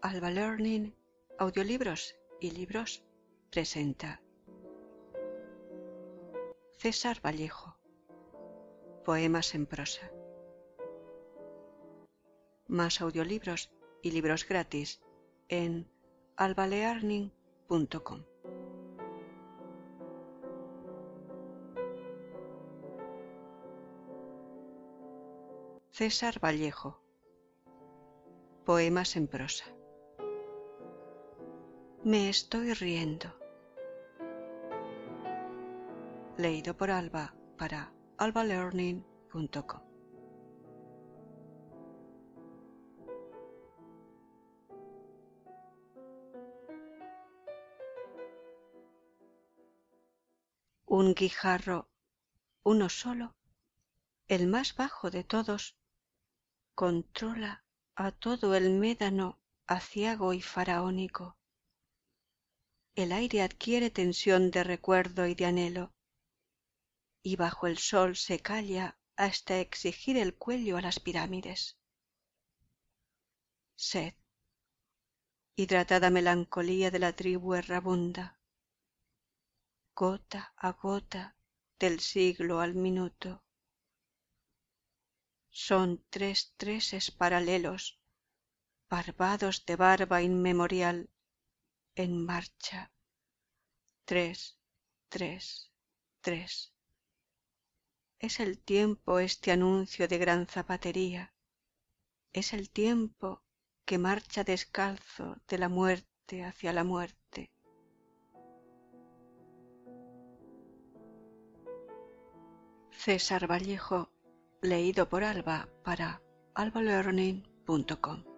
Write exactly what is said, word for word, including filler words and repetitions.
Alba Learning, Audiolibros y Libros presenta César Vallejo, Poemas en prosa. Más audiolibros y libros gratis en alba learning punto com. César Vallejo, Poemas en prosa. Me estoy riendo. Leído por Alba para alba learning punto com. Un guijarro, uno solo, el más bajo de todos, controla a todo el médano aciago y faraónico. El aire adquiere tensión de recuerdo y de anhelo, y bajo el sol se calla hasta exigir el cuello a las pirámides. Sed, hidratada melancolía de la tribu errabunda, gota a gota del siglo al minuto. Son tres treses paralelos, barbados de barba inmemorial, en marcha. Tres, tres, tres. Es el tiempo este anuncio de gran zapatería. Es el tiempo que marcha descalzo de la muerte hacia la muerte. César Vallejo, leído por Alba para alba learning punto com.